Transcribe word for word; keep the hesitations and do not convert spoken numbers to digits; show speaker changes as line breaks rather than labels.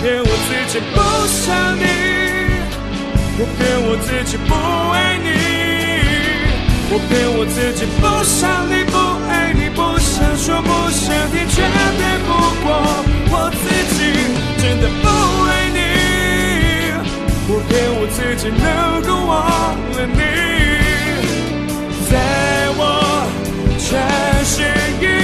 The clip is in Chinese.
骗我自己不想你，我骗我自己不爱你，我骗我自己不想你不爱你，不想说不想听，却骗不过我自己，真的不爱你，我骗我自己能够忘了你，在我全心一